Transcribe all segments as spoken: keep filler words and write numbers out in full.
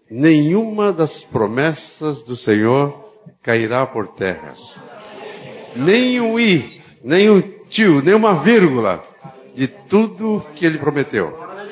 nenhuma das promessas do Senhor cairá por terra. Nem um i, nem um tio, nem uma vírgula de tudo que Ele prometeu.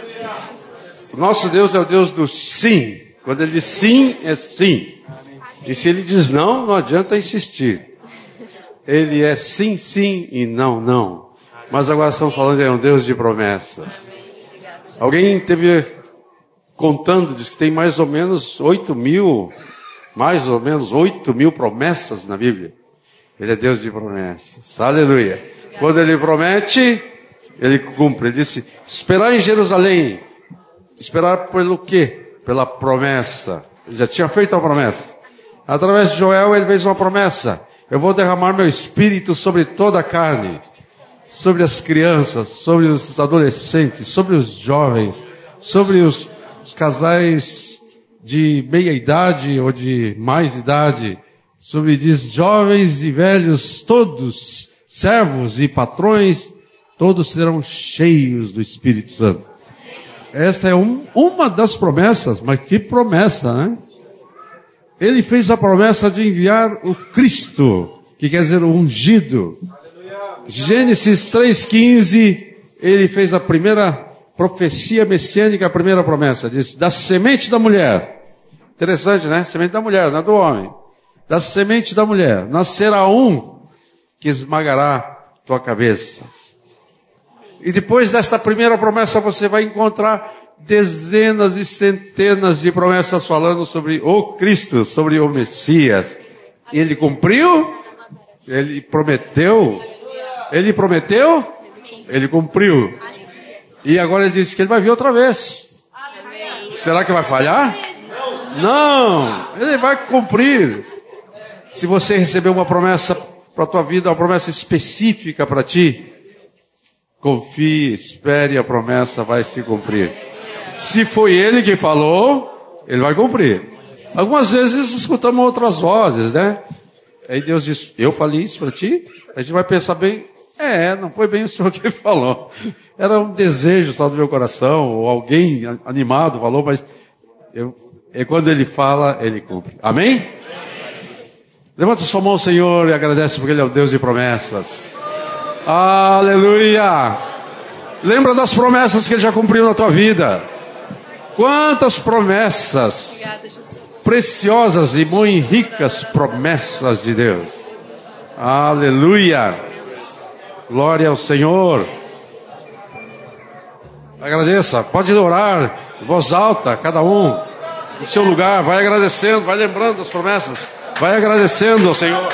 O nosso Deus é o Deus do sim. Quando Ele diz sim, é sim. E se Ele diz não, não adianta insistir. Ele é sim, sim e não, não. Mas agora estamos falando de um Deus de promessas. Alguém teve contando, diz que tem mais ou menos oito mil, mais ou menos oito mil promessas na Bíblia. Ele é Deus de promessas. Aleluia. Quando Ele promete, Ele cumpre. Ele disse, esperar em Jerusalém. Esperar pelo quê? Pela promessa. Ele já tinha feito a promessa. Através de Joel, Ele fez uma promessa. Eu vou derramar meu espírito sobre toda a carne. Sobre as crianças, sobre os adolescentes, sobre os jovens, sobre os, os casais de meia idade ou de mais idade, sobre diz, jovens e velhos, todos, servos e patrões, todos serão cheios do Espírito Santo. Essa é um, uma das promessas, mas que promessa, né? Ele fez a promessa de enviar o Cristo, que quer dizer o ungido. Gênesis três quinze, ele fez a primeira profecia messiânica, a primeira promessa. Diz, da semente da mulher. Interessante, né? Semente da mulher, não é do homem. Da semente da mulher nascerá um que esmagará tua cabeça. E depois desta primeira promessa você vai encontrar dezenas e centenas de promessas falando sobre o Cristo, sobre o Messias. Ele cumpriu? Ele prometeu? Ele prometeu? Ele cumpriu. E agora ele disse que ele vai vir outra vez. Será que vai falhar? Não, ele vai cumprir. Se você receber uma promessa para a tua vida, uma promessa específica para ti, confie, espere, a promessa vai se cumprir. Se foi ele que falou, ele vai cumprir. Algumas vezes escutamos outras vozes, né? Aí Deus diz, eu falei isso para ti? A gente vai pensar bem, é, não foi bem o Senhor que falou. Era um desejo só do meu coração, ou alguém animado falou, mas eu, é quando ele fala, ele cumpre. Amém? Levanta sua mão, Senhor, e agradece porque Ele é o Deus de promessas. Aleluia! Lembra das promessas que Ele já cumpriu na tua vida. Quantas promessas preciosas e muito ricas promessas de Deus. Aleluia! Glória ao Senhor. Agradeça, pode orar em voz alta, cada um no seu lugar, vai agradecendo, vai lembrando das promessas, vai agradecendo ao Senhor.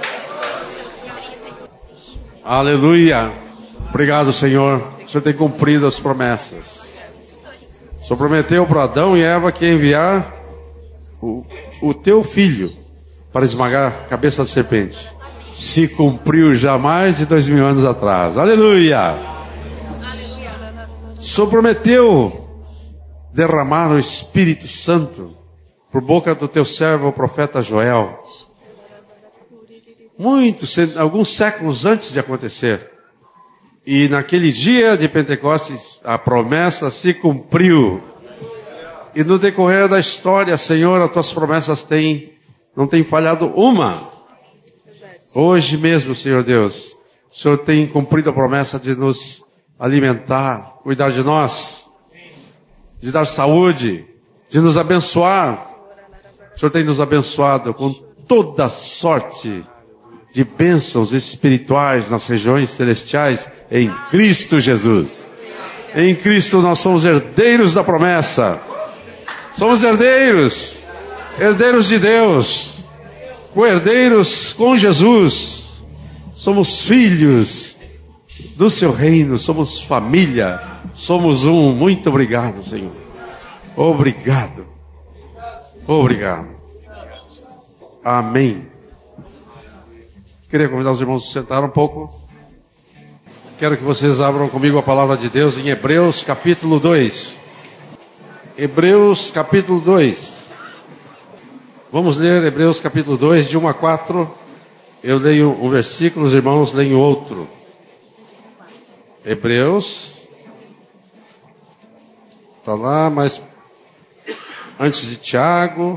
Aleluia. Obrigado, Senhor. O Senhor tem cumprido as promessas. O Senhor prometeu para Adão e Eva que ia enviar o, o teu filho para esmagar a cabeça da serpente. Se cumpriu já mais de dois mil anos atrás. Aleluia. O Senhor prometeu derramar o Espírito Santo por boca do teu servo, o profeta Joel. Muitos, alguns séculos antes de acontecer. E naquele dia de Pentecostes, a promessa se cumpriu. E no decorrer da história, Senhor, as tuas promessas têm, não têm falhado uma. Hoje mesmo, Senhor Deus, o Senhor tem cumprido a promessa de nos alimentar, cuidar de nós, de dar saúde, de nos abençoar. O Senhor tem nos abençoado com toda sorte de bênçãos espirituais nas regiões celestiais em Cristo Jesus. Em Cristo nós somos herdeiros da promessa. Somos herdeiros, herdeiros de Deus, co-herdeiros com Jesus. Somos filhos do seu reino, somos família, somos um. Muito obrigado, Senhor. Obrigado. Obrigado. Amém. Queria convidar os irmãos a se sentar um pouco. Quero que vocês abram comigo a palavra de Deus em Hebreus capítulo dois. Hebreus capítulo dois. Vamos ler Hebreus capítulo dois, de um a quatro. Eu leio um versículo, os irmãos leem outro. Hebreus. Está lá, mas antes de Tiago,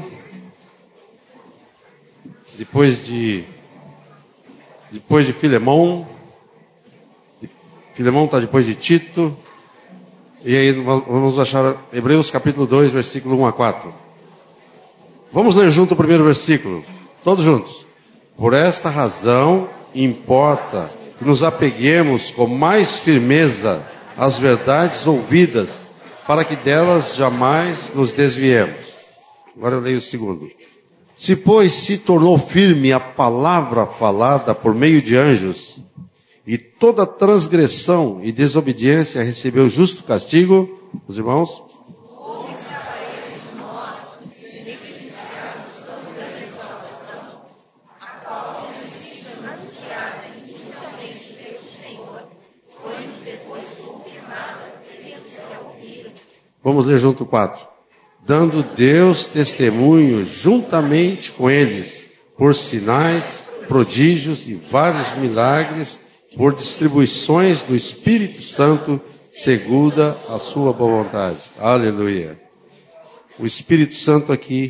depois de depois de Filemão, Filemão está depois de Tito, e aí vamos achar Hebreus capítulo dois, versículo um a quatro. Vamos ler junto o primeiro versículo, todos juntos. Por esta razão importa que nos apeguemos com mais firmeza às verdades ouvidas, para que delas jamais nos desviemos. Agora eu leio o segundo. Se, pois, se tornou firme a palavra falada por meio de anjos, e toda transgressão e desobediência recebeu justo castigo, os irmãos, como escaparemos nós, se negligenciarmos tão grande salvação, a qual nos sido anunciada inicialmente pelo Senhor, foi-nos depois confirmada pelos que a ouviram. Vamos ler junto o quatro. Dando Deus testemunho juntamente com eles, por sinais, prodígios e vários milagres, por distribuições do Espírito Santo, segundo a sua boa vontade. Aleluia. O Espírito Santo aqui,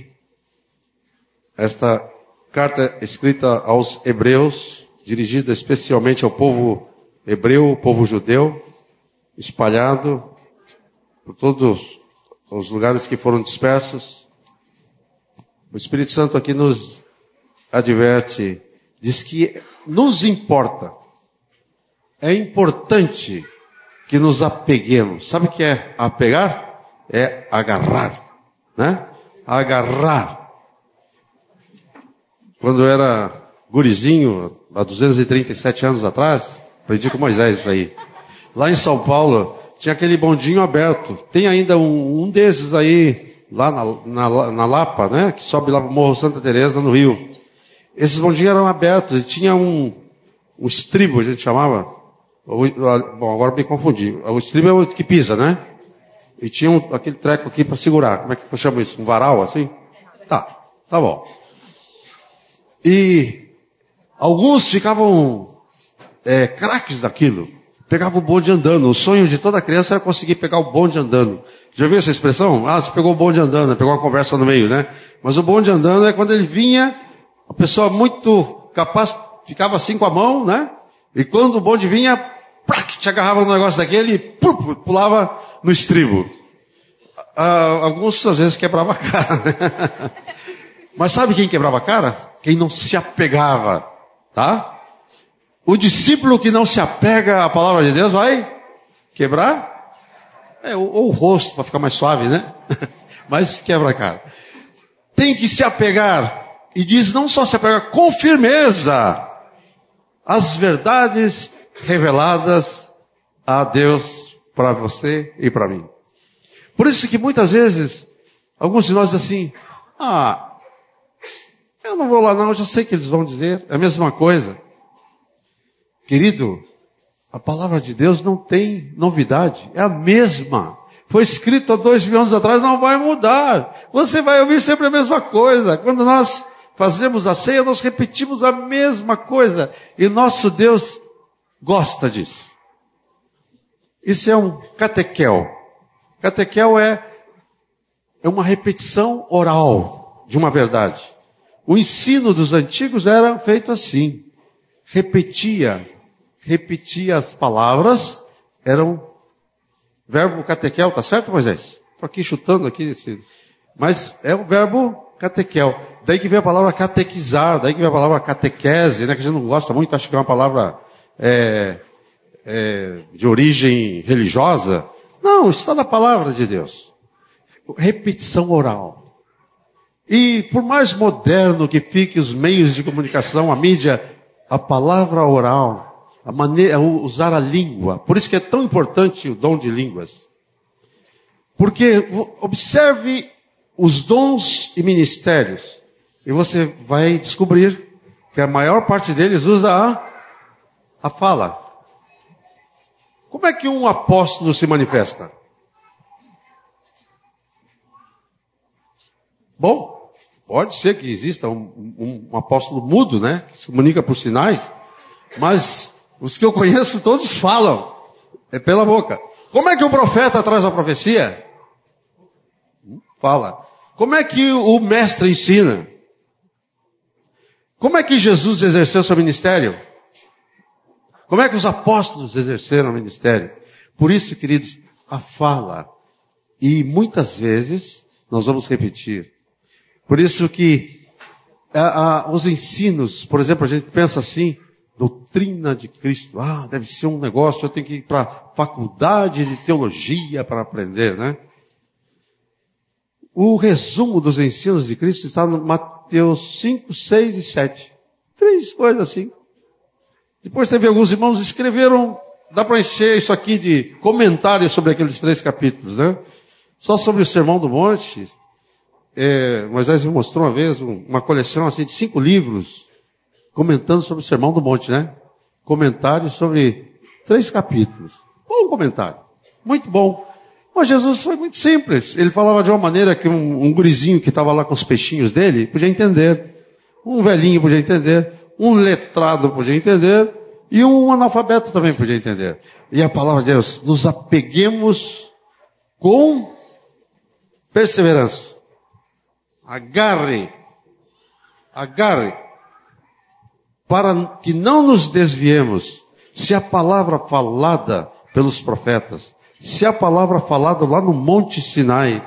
esta carta escrita aos hebreus, dirigida especialmente ao povo hebreu, o povo judeu, espalhado por todos os lugares que foram dispersos. O Espírito Santo aqui nos adverte, diz que nos importa, é importante que nos apeguemos. Sabe o que é apegar? É agarrar, né? Agarrar. Quando eu era gurizinho, há duzentos e trinta e sete anos atrás, aprendi com Moisés isso aí. Lá em São Paulo, tinha aquele bondinho aberto. Tem ainda um, um desses aí, lá na, na, na Lapa, né? Que sobe lá pro Morro Santa Teresa, no Rio. Esses bondinhos eram abertos e tinha um, um estribo, a gente chamava. O, bom, agora me confundi. O estribo é o que pisa, né? E tinha um, aquele treco aqui para segurar. Como é que eu chamo isso? Um varal, assim? Tá, tá bom. E alguns ficavam é, craques daquilo. Pegava o bonde andando. O sonho de toda criança era conseguir pegar o bonde andando. Já viu essa expressão? Ah, você pegou o bonde andando, pegou uma conversa no meio, né? Mas o bonde andando é quando ele vinha, a pessoa muito capaz ficava assim com a mão, né? E quando o bonde vinha, prac, te agarrava no negócio daquele e pum, pulava no estribo. Ah, alguns às vezes quebrava a cara, né? Mas sabe quem quebrava a cara? Quem não se apegava, tá? O discípulo que não se apega à palavra de Deus vai quebrar? É, ou, ou o rosto, para ficar mais suave, né? Mas quebra a cara. Tem que se apegar. E diz não só se apegar, com firmeza às verdades reveladas a Deus para você e para mim. Por isso que muitas vezes, alguns de nós dizem assim, ah, eu não vou lá não, eu já sei que eles vão dizer, é a mesma coisa. Querido, a palavra de Deus não tem novidade, é a mesma. Foi escrito há dois mil anos atrás, não vai mudar. Você vai ouvir sempre a mesma coisa. Quando nós fazemos a ceia, nós repetimos a mesma coisa. E nosso Deus gosta disso. Isso é um catequel. Catequel é, é uma repetição oral de uma verdade. O ensino dos antigos era feito assim. Repetia, repetia as palavras, era um verbo catequel, tá certo, Moisés? Estou aqui chutando aqui, esse, mas é o verbo catequel. Daí que vem a palavra catequizar, daí que vem a palavra catequese, né, que a gente não gosta muito, acho que é uma palavra é, é, de origem religiosa. Não, isso está na palavra de Deus. Repetição oral. E por mais moderno que fiquem os meios de comunicação, a mídia, a palavra oral, a maneira, usar a língua. Por isso que é tão importante o dom de línguas. Porque observe os dons e ministérios. E você vai descobrir que a maior parte deles usa a, a fala. Como é que um apóstolo se manifesta? Bom, pode ser que exista um, um, um apóstolo mudo, né? Que se comunica por sinais. Mas os que eu conheço todos falam. É pela boca. Como é que o profeta traz a profecia? Fala. Como é que o mestre ensina? Como é que Jesus exerceu seu ministério? Como é que os apóstolos exerceram o ministério? Por isso, queridos, a fala. E muitas vezes nós vamos repetir. Por isso que a, a, os ensinos, por exemplo, a gente pensa assim, doutrina de Cristo. Ah, deve ser um negócio, eu tenho que ir para a faculdade de teologia para aprender, né? O resumo dos ensinos de Cristo está no Mateus cinco, seis e sete. Três coisas assim. Depois teve alguns irmãos que escreveram, dá para encher isso aqui de comentários sobre aqueles três capítulos, né? Só sobre o Sermão do Monte, é, Moisés me mostrou uma vez um, uma coleção assim de cinco livros, comentando sobre o Sermão do Monte, né? Comentários sobre três capítulos. Bom comentário, muito bom. Mas Jesus foi muito simples. Ele falava de uma maneira que um, um gurizinho que estava lá com os peixinhos dele podia entender. Um velhinho podia entender. Um letrado podia entender. E um analfabeto também podia entender. E a palavra de Deus, nos apeguemos com perseverança. Agarre. Agarre. Para que não nos desviemos. Se a palavra falada pelos profetas, se a palavra falada lá no Monte Sinai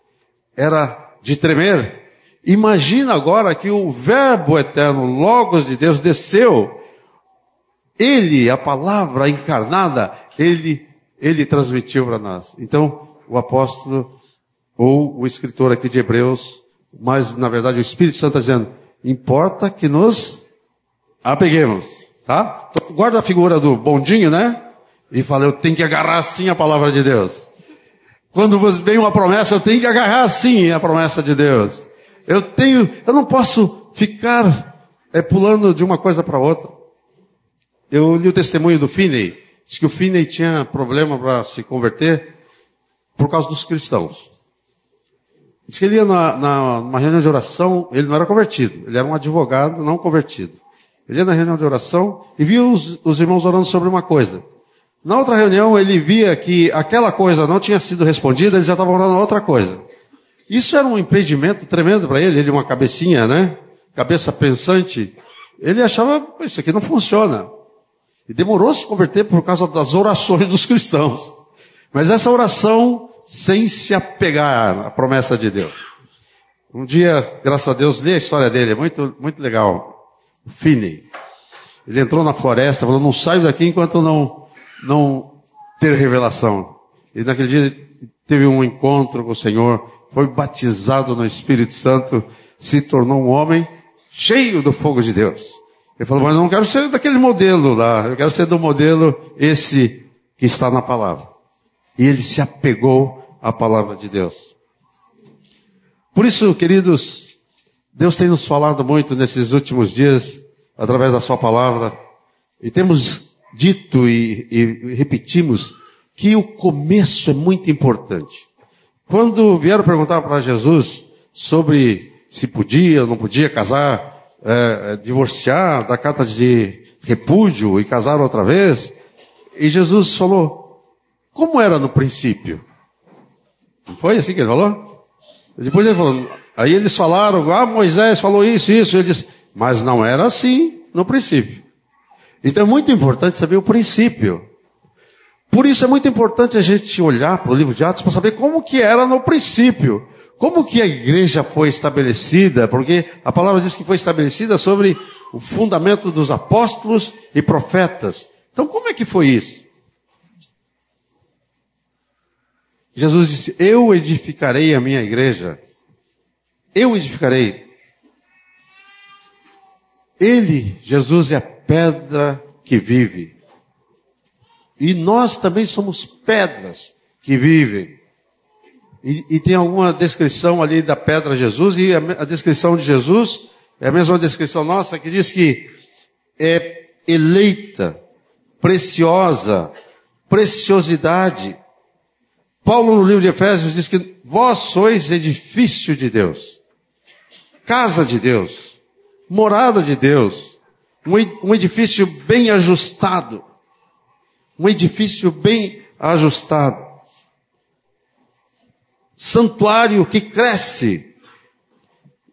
era de tremer, imagina agora que o Verbo eterno, Logos de Deus, desceu. Ele, a palavra encarnada, ele, ele transmitiu para nós. Então, o apóstolo, ou o escritor aqui de Hebreus, mas na verdade o Espírito Santo está dizendo, importa que nos apeguemos, tá? Então, guarda a figura do bondinho, né? E fala, eu tenho que agarrar assim a palavra de Deus. Quando vem uma promessa, eu tenho que agarrar assim a promessa de Deus. Eu tenho, eu não posso ficar é, pulando de uma coisa para outra. Eu li o testemunho do Finney. Diz que o Finney tinha problema para se converter por causa dos cristãos. Diz que ele ia na, na, numa reunião de oração, ele não era convertido. Ele era um advogado não convertido. Ele ia na reunião de oração e via os, os irmãos orando sobre uma coisa. Na outra reunião, ele via que aquela coisa não tinha sido respondida, eles já estavam orando outra coisa. Isso era um impedimento tremendo para ele, ele uma cabecinha, né? Cabeça pensante. Ele achava, isso aqui não funciona. E demorou a se converter por causa das orações dos cristãos. Mas essa oração sem se apegar à promessa de Deus. Um dia, graças a Deus, li a história dele, é muito, muito legal. O Finney. Ele entrou na floresta, falou, não saio daqui enquanto não... não ter revelação. E naquele dia teve um encontro com o Senhor, foi batizado no Espírito Santo, se tornou um homem cheio do fogo de Deus. Ele falou, mas eu não quero ser daquele modelo lá, eu quero ser do modelo esse que está na palavra. E ele se apegou à palavra de Deus. Por isso, queridos, Deus tem nos falado muito nesses últimos dias, através da sua palavra, e temos dito e, e repetimos que o começo é muito importante. Quando vieram perguntar para Jesus sobre se podia ou não podia casar, é, divorciar, dar carta de repúdio e casar outra vez, e Jesus falou, como era no princípio? Não foi assim que ele falou? Depois ele falou, aí eles falaram, ah, Moisés falou isso, isso, ele disse, mas não era assim no princípio. Então é muito importante saber o princípio. Por isso é muito importante a gente olhar para o livro de Atos para saber como que era no princípio. Como que a igreja foi estabelecida, porque a palavra diz que foi estabelecida sobre o fundamento dos apóstolos e profetas. Então como é que foi isso? Jesus disse, eu edificarei a minha igreja. Eu edificarei. Ele, Jesus, é a pedra que vive. E nós também somos pedras que vivem. E, e tem alguma descrição ali da pedra Jesus, e a, a descrição de Jesus é a mesma descrição nossa, que diz que é eleita, preciosa, preciosidade. Paulo no livro de Efésios diz que vós sois edifício de Deus, casa de Deus, morada de Deus, um edifício bem ajustado, um edifício bem ajustado, santuário que cresce,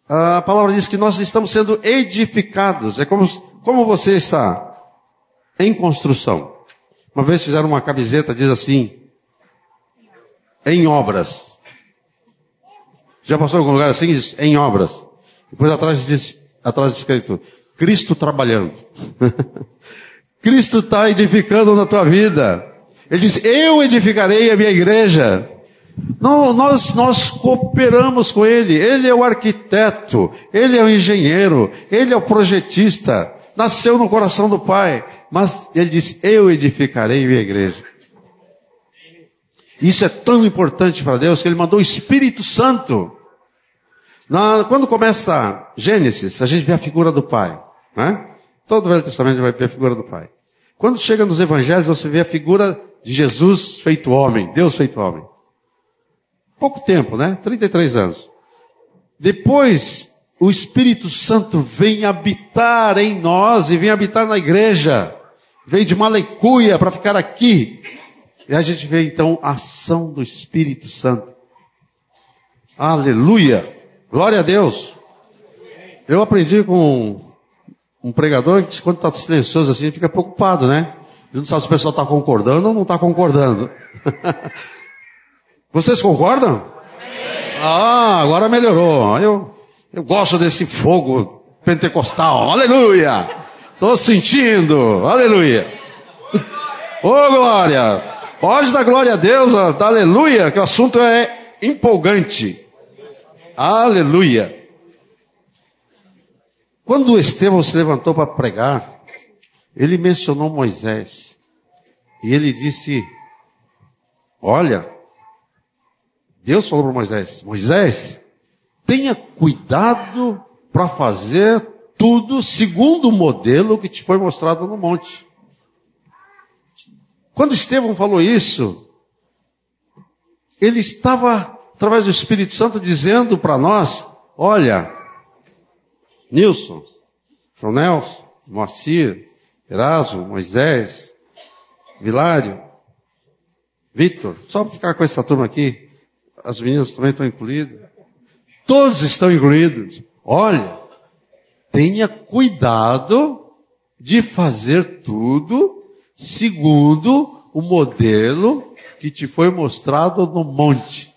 A palavra diz que nós estamos sendo edificados. É como, como você está em construção. Uma vez fizeram uma camiseta, diz assim, em obras. Já passou em algum lugar assim? Diz, em obras. Depois atrás diz, atrás diz escrito, Cristo trabalhando. Cristo está edificando na tua vida. Ele diz, eu edificarei a minha igreja. Não, nós, nós cooperamos com Ele. Ele é o arquiteto, Ele é o engenheiro, Ele é o projetista. Nasceu no coração do Pai. Mas Ele diz, eu edificarei a minha igreja. Isso é tão importante para Deus que Ele mandou o Espírito Santo. Na, quando começa Gênesis, a gente vê a figura do Pai. Né? Todo o Velho Testamento vai ver a figura do Pai. Quando chega nos Evangelhos, você vê a figura de Jesus feito homem, Deus feito homem. Pouco tempo, né? trinta e três anos. Depois, o Espírito Santo vem habitar em nós e vem habitar na igreja. Vem de Malecuia para ficar aqui. E a gente vê então a ação do Espírito Santo. Aleluia! Glória a Deus! Eu aprendi com um pregador que quando está silencioso assim, fica preocupado, né? Ele não sabe se o pessoal está concordando ou não está concordando. Vocês concordam? Ah, agora melhorou. Eu, eu gosto desse fogo pentecostal. Aleluia! Estou sentindo. Aleluia! Ô, oh, glória! Pode dar glória a Deus, dá aleluia, que o assunto é empolgante. Aleluia! Quando Estevão se levantou para pregar, ele mencionou Moisés. E ele disse, olha, Deus falou para Moisés, Moisés, tenha cuidado para fazer tudo segundo o modelo que te foi mostrado no monte. Quando Estevão falou isso, ele estava, através do Espírito Santo, dizendo para nós, olha, Nilson, João Nelson, Moacir, Erasmo, Moisés, Vilário, Vitor, só para ficar com essa turma aqui, as meninas também estão incluídas, todos estão incluídos. Olha, tenha cuidado de fazer tudo segundo o modelo que te foi mostrado no monte.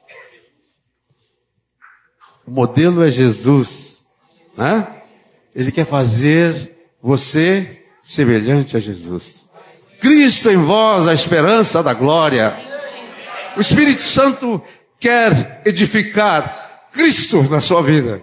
O modelo é Jesus, né? Ele quer fazer você semelhante a Jesus. Cristo em vós, a esperança da glória. O Espírito Santo quer edificar Cristo na sua vida.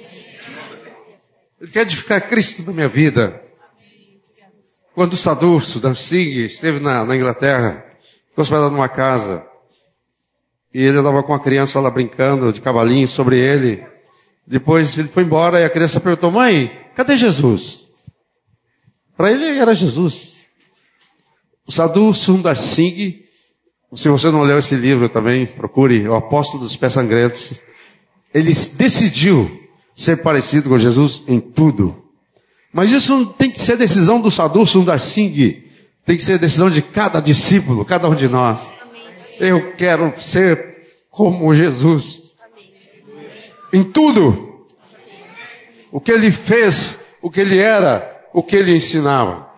Ele quer edificar Cristo na minha vida. Quando o Sadhu Sundar Singh esteve na, na Inglaterra, ficou hospedado numa casa, e ele andava com a criança lá brincando de cavalinho sobre ele. Depois ele foi embora e a criança perguntou, mãe, cadê Jesus? Para ele era Jesus. O Sadhu Sundar Singh, se você não leu esse livro também, procure, O Apóstolo dos Pés Sangrentos. Ele decidiu ser parecido com Jesus em tudo. Mas isso não tem que ser decisão do Sadhu Sundar Singh. Tem que ser decisão de cada discípulo, cada um de nós. Eu quero ser como Jesus. Em tudo. O que ele fez, o que ele era, o que ele ensinava.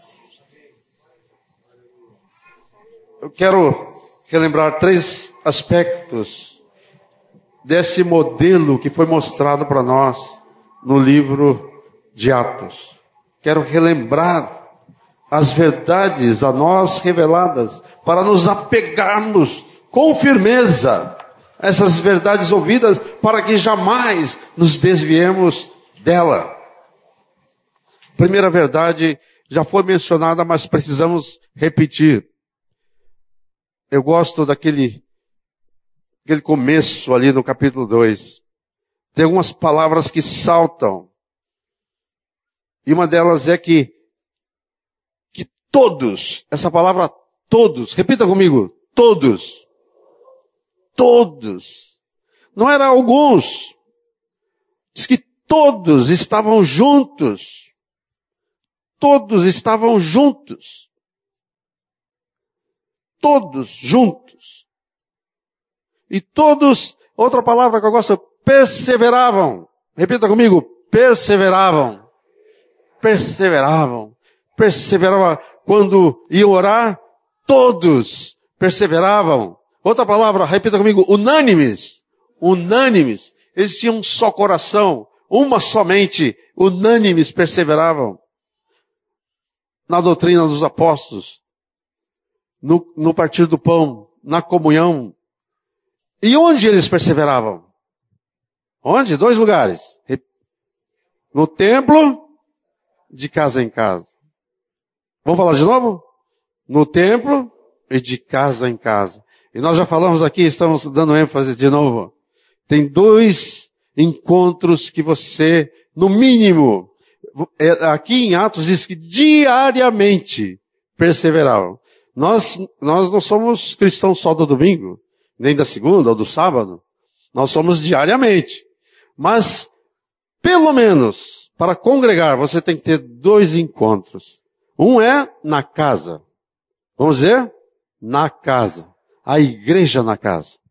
Eu quero relembrar três aspectos desse modelo que foi mostrado para nós no livro de Atos. Quero relembrar as verdades a nós reveladas para nos apegarmos com firmeza a essas verdades ouvidas para que jamais nos desviemos dela. Primeira verdade já foi mencionada, mas precisamos repetir. Eu gosto daquele aquele começo ali no capítulo dois. Tem algumas palavras que saltam. E uma delas é que, que todos, essa palavra todos, repita comigo, todos, todos, não era alguns, diz que todos estavam juntos, todos estavam juntos. Todos juntos. E todos, outra palavra que eu gosto, perseveravam. Repita comigo, perseveravam. Perseveravam. Perseveravam. Quando iam orar, todos perseveravam. Outra palavra, repita comigo, unânimes. Unânimes. Eles tinham um só coração, uma somente, unânimes perseveravam. Na doutrina dos apóstolos, no, no partir do pão, na comunhão. E onde eles perseveravam? Onde? Dois lugares. No templo, de casa em casa. Vamos falar de novo? No templo e de casa em casa. E nós já falamos aqui, estamos dando ênfase de novo. Tem dois encontros que você, no mínimo, aqui em Atos diz que diariamente perseveravam. Nós, nós não somos cristãos só do domingo, nem da segunda ou do sábado. Nós somos diariamente. Mas, pelo menos, para congregar, você tem que ter dois encontros. Um é na casa. Vamos dizer? Na casa. A igreja na casa.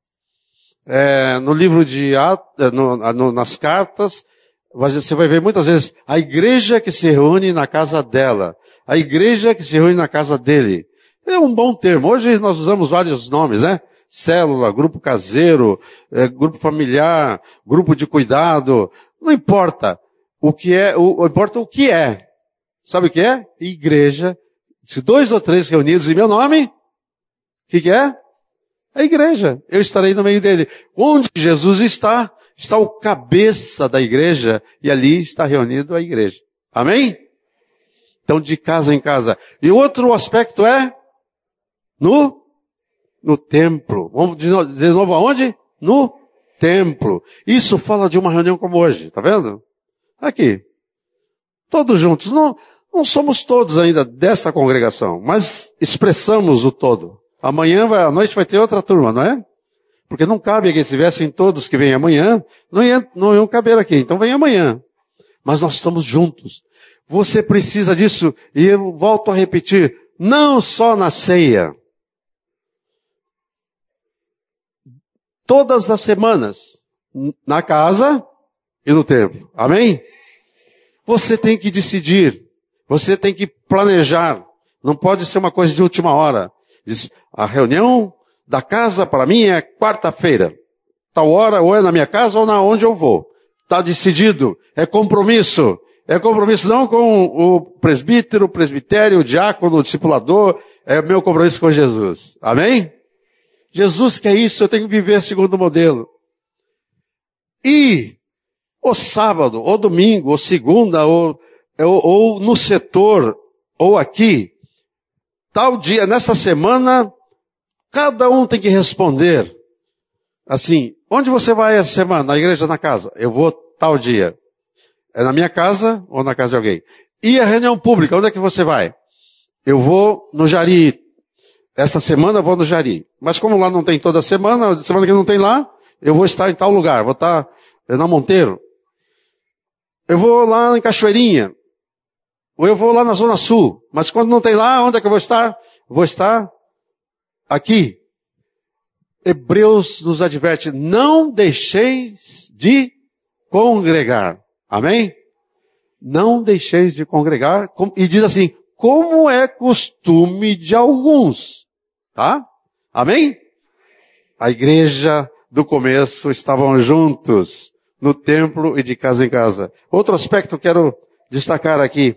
É, no livro de Atos, no, no, nas cartas, você vai ver muitas vezes a igreja que se reúne na casa dela. A igreja que se reúne na casa dele. É um bom termo. Hoje nós usamos vários nomes, né? Célula, grupo caseiro, é, grupo familiar, grupo de cuidado. Não importa o que é, o, importa o que é. Sabe o que é? Igreja. Se dois ou três reunidos em meu nome, o que, que é? A igreja. Eu estarei no meio dele. Onde Jesus está, está o cabeça da igreja e ali está reunido a igreja. Amém? Então, de casa em casa. E outro aspecto é no, no templo. Vamos dizer de novo aonde? No templo. Isso fala de uma reunião como hoje, tá vendo? Aqui. Todos juntos. Não, não somos todos ainda desta congregação, mas expressamos o todo. Amanhã, vai, à noite, vai ter outra turma, não é? Porque não cabe que se viessem todos que vêm amanhã, não, ia, não iam caber aqui. Então vem amanhã. Mas nós estamos juntos. Você precisa disso. E eu volto a repetir. Não só na ceia. Todas as semanas. Na casa e no templo. Amém? Você tem que decidir. Você tem que planejar. Não pode ser uma coisa de última hora. Diz, a reunião da casa para mim é quarta-feira. Tal hora, ou é na minha casa ou na onde eu vou. Está decidido. É compromisso. É compromisso não com o presbítero, o presbitério, o diácono, o discipulador. É o meu compromisso com Jesus. Amém? Jesus quer isso, eu tenho que viver segundo o modelo. E o sábado, ou domingo, ou segunda, ou, ou, ou no setor, ou aqui, tal dia, nesta semana, cada um tem que responder. Assim, onde você vai essa semana? Na igreja ou na casa? Eu vou tal dia. É na minha casa ou na casa de alguém? E a reunião pública, onde é que você vai? Eu vou no Jari. Essa semana eu vou no Jari. Mas como lá não tem toda semana, semana que não tem lá, eu vou estar em tal lugar. Vou estar na Monteiro. Eu vou lá em Cachoeirinha. Ou eu vou lá na Zona Sul. Mas quando não tem lá, onde é que eu vou estar? Vou estar aqui. Hebreus nos adverte, não deixeis de congregar. Amém? Não deixeis de congregar. E diz assim, como é costume de alguns. Tá? Amém? A igreja do começo estavam juntos no templo e de casa em casa. Outro aspecto que eu quero destacar aqui.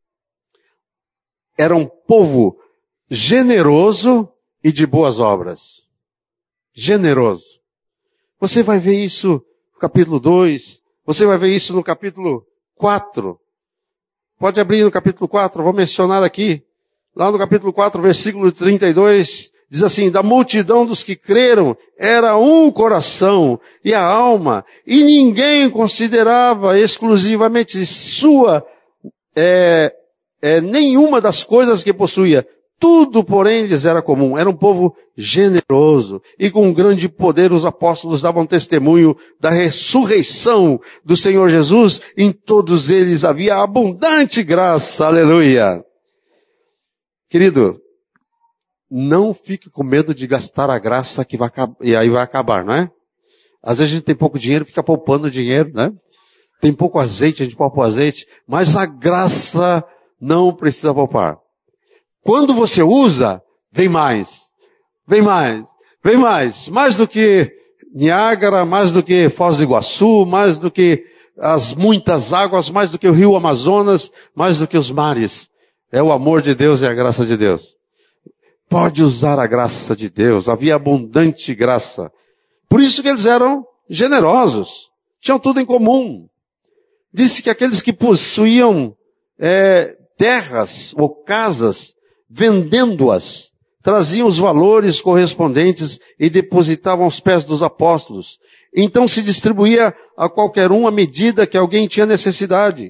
Era um povo generoso e de boas obras. Generoso. Você vai ver isso no capítulo dois, você vai ver isso no capítulo quatro. Pode abrir no capítulo quatro, vou mencionar aqui. Lá no capítulo quatro, versículo trinta e dois, diz assim, da multidão dos que creram, era um coração e a alma, e ninguém considerava exclusivamente sua, é, é, nenhuma das coisas que possuía. Tudo, porém, lhes era comum. Era um povo generoso. E com grande poder os apóstolos davam testemunho da ressurreição do Senhor Jesus. Em todos eles havia abundante graça. Aleluia. Querido, não fique com medo de gastar a graça que vai, e aí vai acabar, não é? Às vezes a gente tem pouco dinheiro, fica poupando dinheiro, né? tem pouco azeite, a gente poupa o azeite, mas a graça não precisa poupar. Quando você usa, vem mais, vem mais, vem mais, mais do que Niágara, mais do que Foz do Iguaçu, mais do que as muitas águas, mais do que o rio Amazonas, mais do que os mares. É o amor de Deus e a graça de Deus. Pode usar a graça de Deus, havia abundante graça. Por isso que eles eram generosos, tinham tudo em comum. Disse que aqueles que possuíam é, terras ou casas, vendendo-as, traziam os valores correspondentes e depositavam aos pés dos apóstolos. Então se distribuía a qualquer um à medida que alguém tinha necessidade.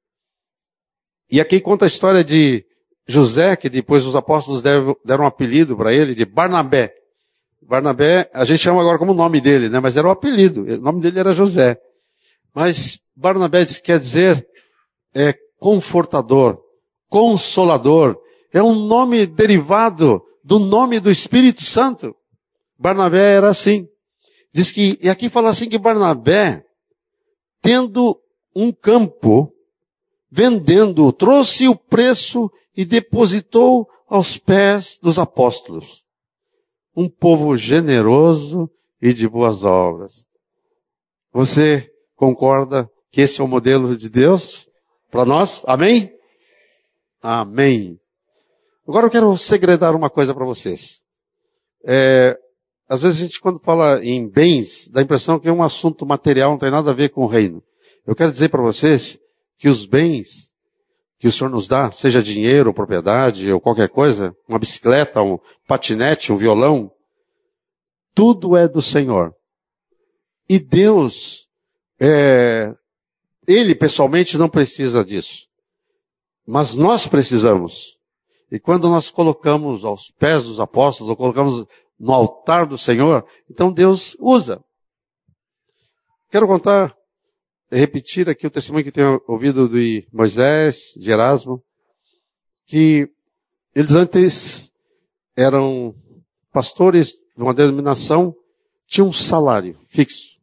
E aqui conta a história de José, que depois os apóstolos deram, deram um apelido para ele de Barnabé. Barnabé, a gente chama agora como o nome dele, né? Mas era o apelido. O nome dele era José. Mas Barnabé quer dizer é, confortador, consolador. É um nome derivado do nome do Espírito Santo. Barnabé era assim. Diz que, e aqui fala assim que Barnabé, tendo um campo, vendendo, trouxe o preço e depositou aos pés dos apóstolos. Um povo generoso e de boas obras. Você concorda que esse é o modelo de Deus para nós? Amém? Amém. Agora eu quero segredar uma coisa para vocês. É, às vezes a gente, quando fala em bens, dá a impressão que é um assunto material, não tem nada a ver com o reino. Eu quero dizer para vocês que os bens que o Senhor nos dá, seja dinheiro, propriedade ou qualquer coisa, uma bicicleta, um patinete, um violão, tudo é do Senhor. E Deus, é, Ele pessoalmente não precisa disso. Mas nós precisamos. E quando nós colocamos aos pés dos apóstolos, ou colocamos no altar do Senhor, então Deus usa. Quero contar, repetir aqui o testemunho que tenho ouvido de Moisés, de Erasmo, que eles antes eram pastores de uma denominação, tinham um salário fixo.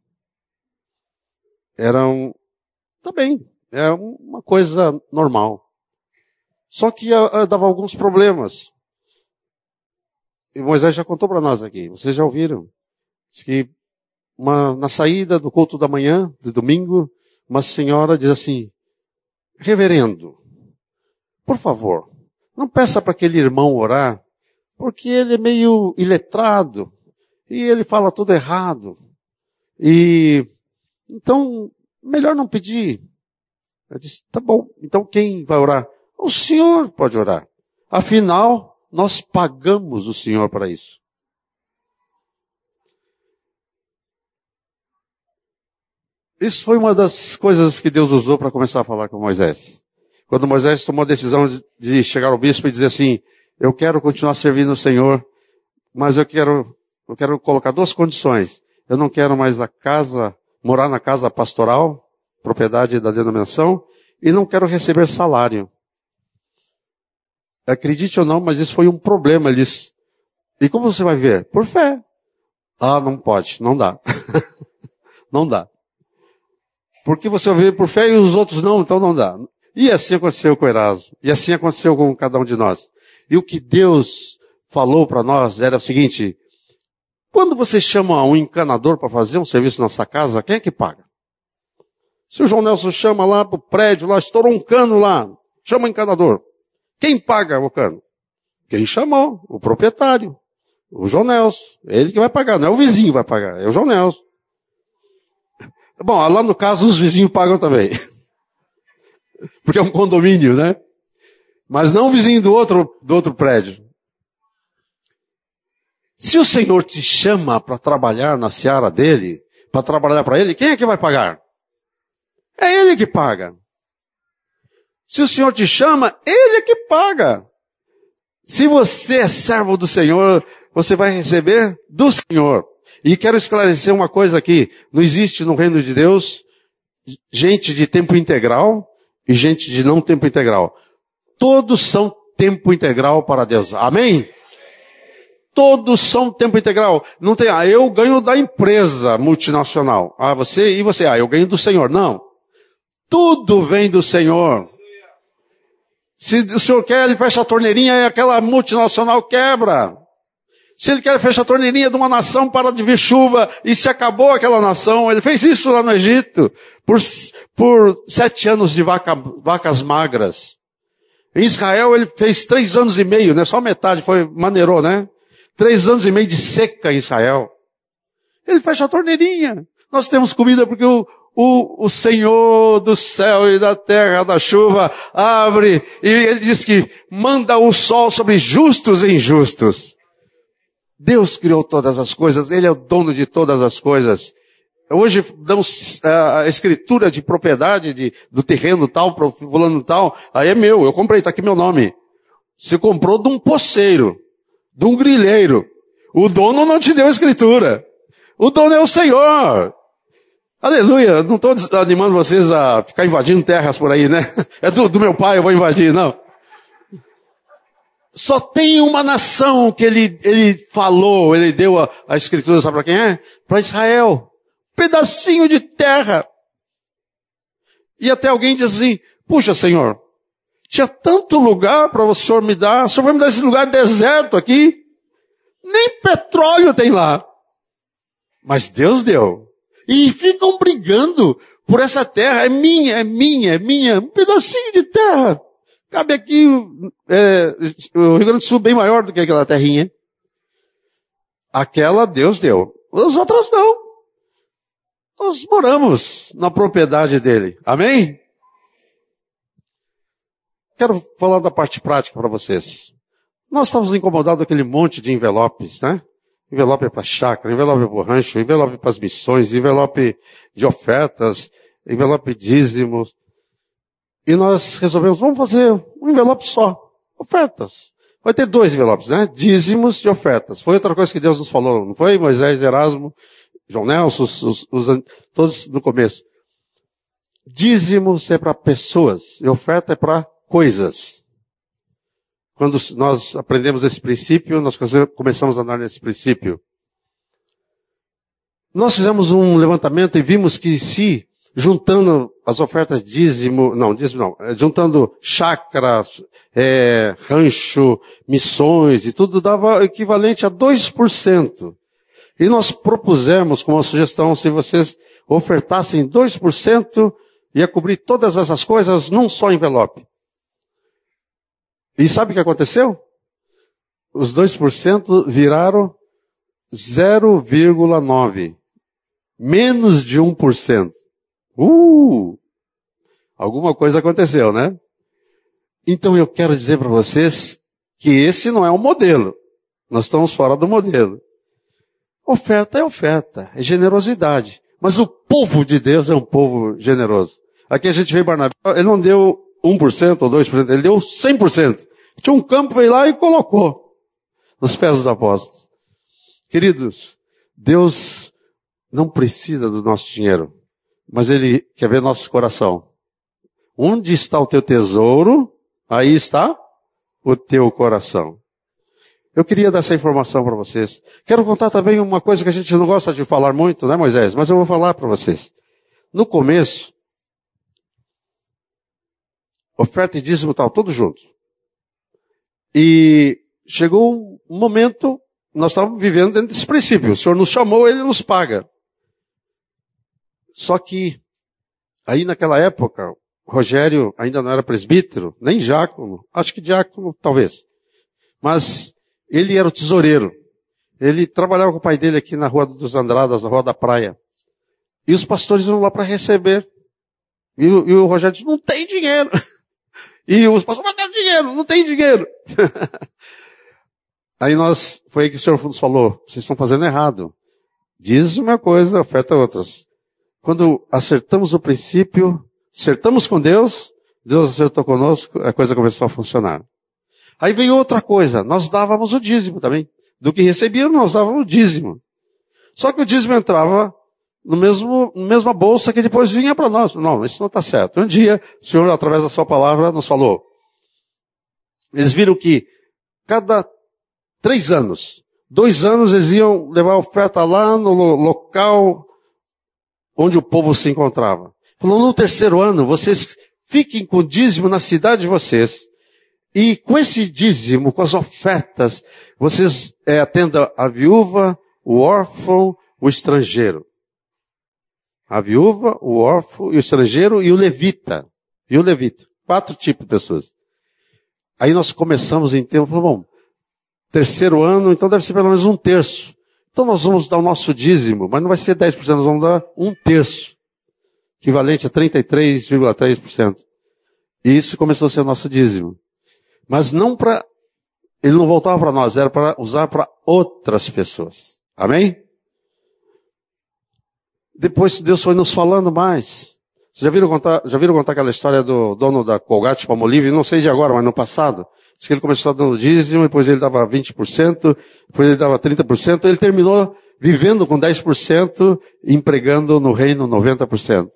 Eram, também, é uma coisa normal. Só que uh, dava alguns problemas. E Moisés já contou para nós aqui, vocês já ouviram. Diz que uma, na saída do culto da manhã, de domingo, uma senhora diz assim, reverendo, por favor, não peça para aquele irmão orar, porque ele é meio iletrado, e ele fala tudo errado. E, então, melhor não pedir. Eu disse, tá bom, então quem vai orar? O senhor pode orar. Afinal, nós pagamos o senhor para isso. Isso foi uma das coisas que Deus usou para começar a falar com Moisés. Quando Moisés tomou a decisão de chegar ao bispo e dizer assim, eu quero continuar servindo o Senhor, mas eu quero, eu quero colocar duas condições. Eu não quero mais a casa, morar na casa pastoral, propriedade da denominação, e não quero receber salário. Acredite ou não, mas isso foi um problema. Ele disse, e como você vai ver? Por fé. Ah, não pode, não dá. Não dá. Porque você vai ver por fé e os outros não, então não dá. E assim aconteceu com o Erasmo. E assim aconteceu com cada um de nós. E o que Deus falou para nós era o seguinte, quando você chama um encanador para fazer um serviço na sua casa, quem é que paga? Se o João Nelson chama lá para o prédio, lá estourou um cano lá, chama o encanador. Quem paga o cano? Quem chamou? O proprietário. O João Nelson. É ele que vai pagar, não é o vizinho que vai pagar, é o João Nelson. Bom, lá no caso os vizinhos pagam também. Porque é um condomínio, né? Mas não o vizinho do outro, do outro prédio. Se o Senhor te chama para trabalhar na seara dele, para trabalhar para ele, quem é que vai pagar? É ele que paga. Se o Senhor te chama, ele é que paga. Se você é servo do Senhor, você vai receber do Senhor. E quero esclarecer uma coisa aqui. Não existe no reino de Deus gente de tempo integral e gente de não tempo integral. Todos são tempo integral para Deus. Amém? Todos são tempo integral. Não tem, ah, eu ganho da empresa multinacional. Ah, você e você, ah, eu ganho do Senhor. Não. Tudo vem do Senhor. Se o Senhor quer, ele fecha a torneirinha e aquela multinacional quebra. Se ele quer, fecha a torneirinha de uma nação para de vir chuva e se acabou aquela nação. Ele fez isso lá no Egito por, por sete anos de vaca, vacas magras. Em Israel ele fez três anos e meio, né? Só metade, foi, maneirou, né? Três anos e meio de seca em Israel. Ele fecha a torneirinha. Nós temos comida porque o, o, o Senhor do céu e da terra, da chuva, abre. E ele diz que manda o sol sobre justos e injustos. Deus criou todas as coisas, Ele é o dono de todas as coisas. Hoje damos a escritura de propriedade de, do terreno tal, pro fulano tal, aí é meu, eu comprei, está aqui meu nome. Você comprou de um poceiro, de um grileiro. O dono não te deu a escritura. O dono é o Senhor. Aleluia, não estou animando vocês a ficar invadindo terras por aí, né? É do, do meu pai, eu vou invadir, não. Só tem uma nação que ele, ele falou, ele deu a, a escritura, sabe para quem é? Para Israel. Um pedacinho de terra. E até alguém diz assim, puxa Senhor, tinha tanto lugar para o Senhor me dar, o Senhor vai me dar esse lugar deserto aqui? Nem petróleo tem lá. Mas Deus deu. E ficam brigando por essa terra, é minha, é minha, é minha, um pedacinho de terra. Cabe aqui, é, o Rio Grande do Sul bem maior do que aquela terrinha. Aquela Deus deu. As outras não. Nós moramos na propriedade dele. Amém? Quero falar da parte prática para vocês. Nós estamos incomodados com aquele monte de envelopes, né? Envelope para chácara, envelope para o rancho, envelope para as missões, envelope de ofertas, envelope dízimos. E nós resolvemos, vamos fazer um envelope só. Ofertas. Vai ter dois envelopes, né? Dízimos e ofertas. Foi outra coisa que Deus nos falou, não foi? Moisés, Erasmo, João Nelson, os, os, os, todos no começo. Dízimos é para pessoas e oferta é para coisas. Quando nós aprendemos esse princípio, nós começamos a andar nesse princípio. Nós fizemos um levantamento e vimos que se juntando as ofertas dízimo, não, dízimo não, juntando chácaras, é, rancho, missões e tudo, dava equivalente a dois por cento. E nós propusemos como uma sugestão, se vocês ofertassem dois por cento, ia cobrir todas essas coisas num só envelope. E sabe o que aconteceu? Os dois por cento viraram zero vírgula nove. Menos de um por cento. Uh! Alguma coisa aconteceu, né? Então eu quero dizer para vocês que esse não é o modelo. Nós estamos fora do modelo. Oferta é oferta, é generosidade. Mas o povo de Deus é um povo generoso. Aqui a gente vê Barnabé, ele não deu um por cento ou dois por cento, ele deu cem por cento. Tinha um campo, veio lá e colocou nos pés dos apóstolos. Queridos, Deus não precisa do nosso dinheiro, mas Ele quer ver nosso coração. Onde está o teu tesouro, aí está o teu coração. Eu queria dar essa informação para vocês. Quero contar também uma coisa que a gente não gosta de falar muito, né, Moisés? Mas eu vou falar para vocês. No começo, oferta e dízimo estavam todos juntos. E chegou um momento, nós estávamos vivendo dentro desse princípio. O Senhor nos chamou, Ele nos paga. Só que, aí naquela época, Rogério ainda não era presbítero, nem diácono, acho que diácono talvez. Mas ele era o tesoureiro. Ele trabalhava com o pai dele aqui na Rua dos Andradas, na Rua da Praia. E os pastores iam lá para receber. E, e o Rogério disse, não tem dinheiro. E os pastores, não tem dinheiro, não tem dinheiro. Aí nós, foi aí que o Senhor nos falou, vocês estão fazendo errado. Diz uma coisa, oferta outras. Quando acertamos o princípio, acertamos com Deus, Deus acertou conosco, a coisa começou a funcionar. Aí veio outra coisa, nós dávamos o dízimo também. Do que recebíamos, nós dávamos o dízimo. Só que o dízimo entrava no mesmo, na mesma bolsa que depois vinha para nós. Não, isso não está certo. Um dia, o Senhor, através da sua palavra, nos falou. Eles viram que cada três anos, dois anos eles iam levar a oferta lá no local onde o povo se encontrava. Falou, no terceiro ano, vocês fiquem com o dízimo na cidade de vocês. E com esse dízimo, com as ofertas, vocês é, atendam a viúva, o órfão, o estrangeiro. A viúva, o órfão, e o estrangeiro e o levita. E o levita. Quatro tipos de pessoas. Aí nós começamos então, falamos, bom, terceiro ano, então deve ser pelo menos um terço. Então nós vamos dar o nosso dízimo, mas não vai ser dez por cento, nós vamos dar um terço. Equivalente a trinta e três vírgula três por cento. E isso começou a ser o nosso dízimo. Mas não para, ele não voltava para nós, era para usar para outras pessoas. Amém? Depois Deus foi nos falando mais. Vocês já viram contar, já viram contar aquela história do dono da Colgate Palmolive? Não sei de agora, mas no passado. Diz que ele começou dando dízimo, depois ele dava vinte por cento, depois ele dava trinta por cento, ele terminou vivendo com dez por cento, empregando no reino noventa por cento.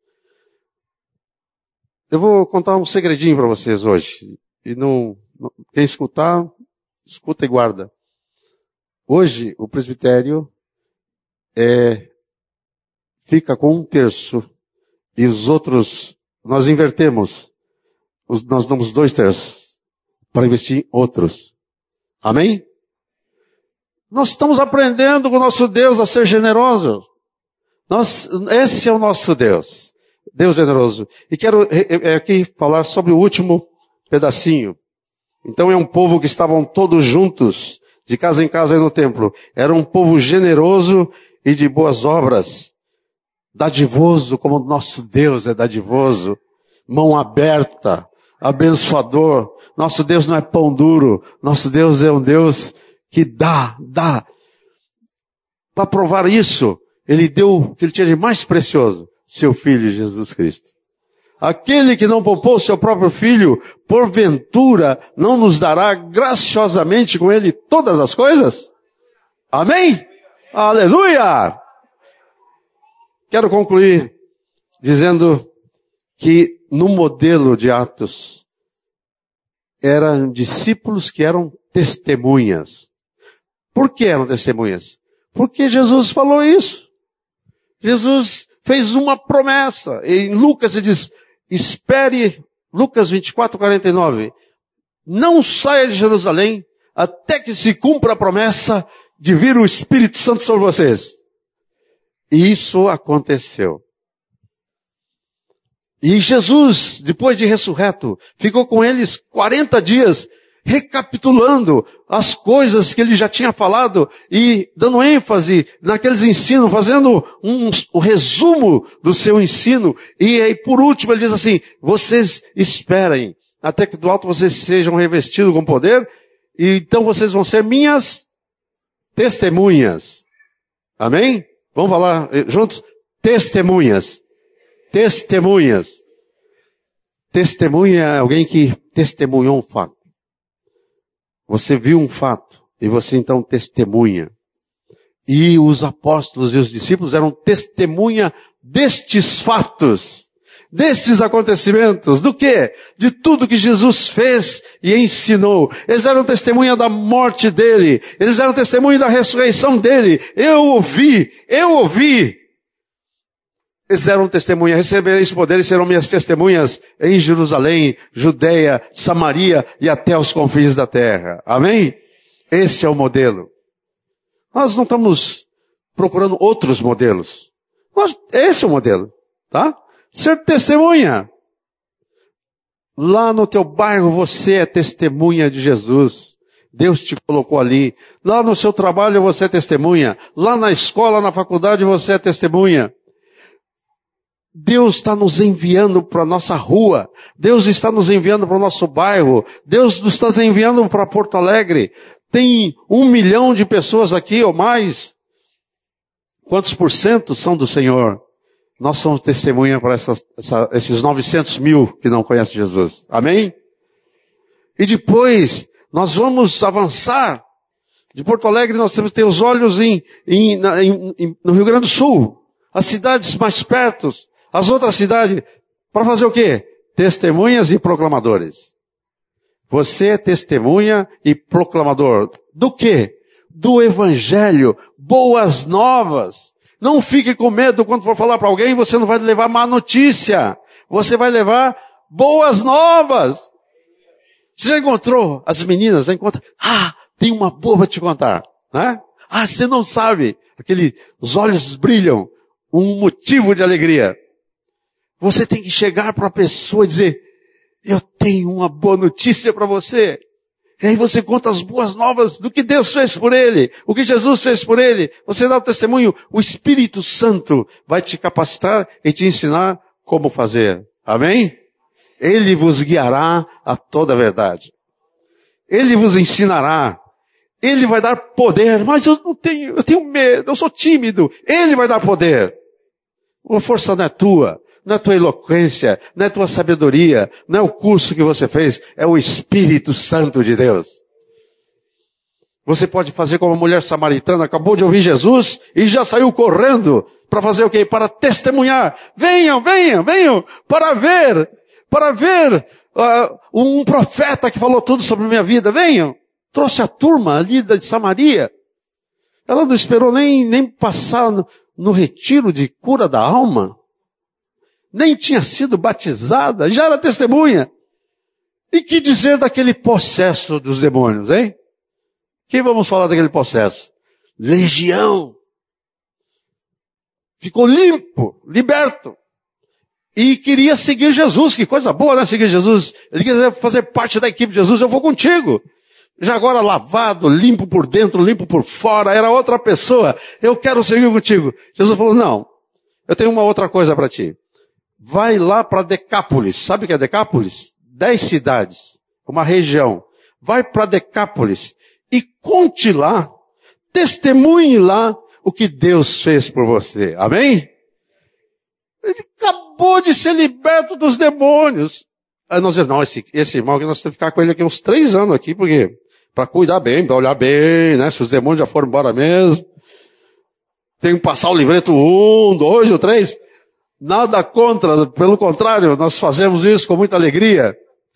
Eu vou contar um segredinho para vocês hoje. E não, não, quem escutar, escuta e guarda. Hoje, o presbitério é, fica com um terço e os outros, nós invertemos. Os, nós damos dois terços para investir em outros. Amém? Nós estamos aprendendo com o nosso Deus a ser generoso. Nós, esse é o nosso Deus. Deus generoso. E quero é, é, aqui falar sobre o último pedacinho. Então é um povo que estavam todos juntos, de casa em casa e no templo. Era um povo generoso e de boas obras. Dadivoso, como o nosso Deus é dadivoso. Mão aberta, abençoador. Nosso Deus não é pão duro. Nosso Deus é um Deus que dá, dá. Para provar isso, Ele deu o que Ele tinha de mais precioso. Seu Filho Jesus Cristo. Aquele que não poupou seu próprio Filho, porventura não nos dará graciosamente com Ele todas as coisas? Amém? Aleluia! Quero concluir dizendo que no modelo de Atos eram discípulos que eram testemunhas. Por que eram testemunhas? Porque Jesus falou isso. Jesus fez uma promessa. Em Lucas ele diz, espere, Lucas vinte e quatro, quarenta e nove, não saia de Jerusalém até que se cumpra a promessa de vir o Espírito Santo sobre vocês. E isso aconteceu. E Jesus, depois de ressurreto, ficou com eles quarenta dias, recapitulando as coisas que ele já tinha falado e dando ênfase naqueles ensinos, fazendo um, um resumo do seu ensino. E aí, por último, ele diz assim, vocês esperem até que do alto vocês sejam revestidos com poder, e então vocês vão ser minhas testemunhas. Amém? Vamos falar juntos? Testemunhas. Testemunhas. Testemunha é alguém que testemunhou um fato. Você viu um fato e você então testemunha. E os apóstolos e os discípulos eram testemunha destes fatos, destes acontecimentos. Do quê? De tudo que Jesus fez e ensinou. Eles eram testemunha da morte dele. Eles eram testemunha da ressurreição dele. Eu ouvi, eu ouvi. Eles eram testemunha, recebereis poder e serão minhas testemunhas em Jerusalém, Judeia, Samaria e até os confins da terra. Amém? Esse é o modelo. Nós não estamos procurando outros modelos. Nós, esse é o modelo, tá? Ser testemunha. Lá no teu bairro você é testemunha de Jesus. Deus te colocou ali. Lá no seu trabalho você é testemunha. Lá na escola, na faculdade você é testemunha. Deus está nos enviando para a nossa rua. Deus está nos enviando para o nosso bairro. Deus nos está enviando para Porto Alegre. Tem um milhão de pessoas aqui ou mais. Quantos por cento são do Senhor? Nós somos testemunha para essas, essa, esses novecentos mil que não conhecem Jesus. Amém? E depois, nós vamos avançar. De Porto Alegre nós temos que ter os olhos em, em, na, em, em, no Rio Grande do Sul. As cidades mais perto. As outras cidades, para fazer o quê? Testemunhas e proclamadores. Você é testemunha e proclamador. Do quê? Do Evangelho, boas novas. Não fique com medo quando for falar para alguém, você não vai levar má notícia. Você vai levar boas novas. Você já encontrou as meninas, já encontra, ah, tem uma boa para te contar, né? Ah, você não sabe, aquele, os olhos brilham, um motivo de alegria. Você tem que chegar para a pessoa e dizer, eu tenho uma boa notícia para você. E aí você conta as boas novas do que Deus fez por ele, o que Jesus fez por ele. Você dá o testemunho, o Espírito Santo vai te capacitar e te ensinar como fazer. Amém? Ele vos guiará a toda a verdade. Ele vos ensinará. Ele vai dar poder. Mas eu não tenho, eu tenho medo, eu sou tímido. Ele vai dar poder. A força não é tua. Não é tua eloquência, não é tua sabedoria, não é o curso que você fez, é o Espírito Santo de Deus. Você pode fazer como a mulher samaritana, acabou de ouvir Jesus e já saiu correndo para fazer o quê? Para testemunhar. Venham, venham, venham, para ver, para ver uh, um profeta que falou tudo sobre a minha vida. Venham. Trouxe a turma ali de Samaria. Ela não esperou nem, nem passar no, no retiro de cura da alma. Nem tinha sido batizada, já era testemunha. E que dizer daquele possesso dos demônios, hein? Quem vamos falar daquele possesso? Legião. Ficou limpo, liberto. E queria seguir Jesus, que coisa boa, né? Seguir Jesus. Ele queria fazer parte da equipe de Jesus, eu vou contigo. Já agora lavado, limpo por dentro, limpo por fora, era outra pessoa. Eu quero seguir contigo. Jesus falou, não, eu tenho uma outra coisa para ti. Vai lá para Decápolis. Sabe o que é Decápolis? Dez cidades. Uma região. Vai para Decápolis. E conte lá. Testemunhe lá o que Deus fez por você. Amém? Ele acabou de ser liberto dos demônios. Aí nós dizemos, não, esse, esse irmão que nós temos que ficar com ele aqui uns três anos aqui, porque para cuidar bem, para olhar bem, né? Se os demônios já foram embora mesmo. Tem que passar o livreto um, dois ou três. Nada contra, pelo contrário, nós fazemos isso com muita alegria.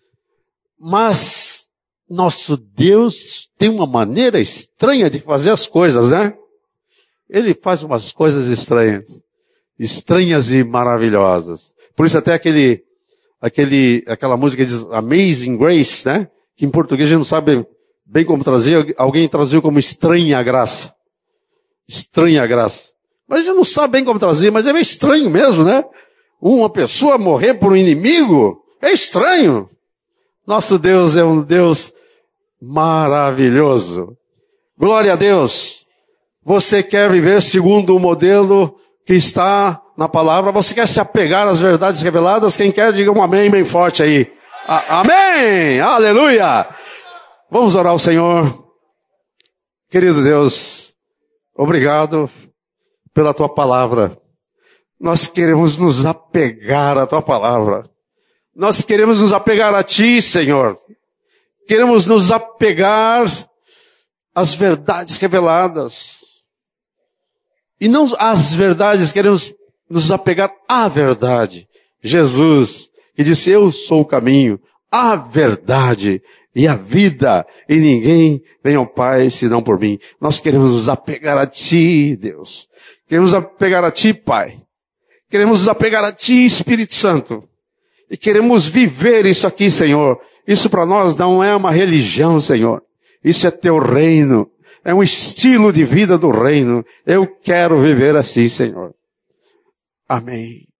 Mas nosso Deus tem uma maneira estranha de fazer as coisas, né? Ele faz umas coisas estranhas. Estranhas e maravilhosas. Por isso até aquele, aquele, aquela música diz Amazing Grace, né? Que em português a gente não sabe bem como traduzir. Alguém traduziu como estranha graça. Estranha graça. Mas a gente não sabe bem como traduzir, mas é meio estranho mesmo, né? Uma pessoa morrer por um inimigo, é estranho. Nosso Deus é um Deus maravilhoso. Glória a Deus. Você quer viver segundo o modelo que está na palavra? Você quer se apegar às verdades reveladas? Quem quer, diga um amém bem forte aí. A- amém! Aleluia! Vamos orar ao Senhor. Querido Deus, obrigado pela tua palavra. Nós queremos nos apegar à tua palavra. Nós queremos nos apegar a ti, Senhor. Queremos nos apegar às verdades reveladas. E não às verdades, queremos nos apegar à verdade. Jesus, que disse, eu sou o caminho, a verdade e a vida, e ninguém vem ao Pai senão por mim. Nós queremos nos apegar a ti, Deus. Queremos nos apegar a ti, Pai. Queremos nos apegar a ti, Espírito Santo. E queremos viver isso aqui, Senhor. Isso para nós não é uma religião, Senhor. Isso é teu reino. É um estilo de vida do reino. Eu quero viver assim, Senhor. Amém.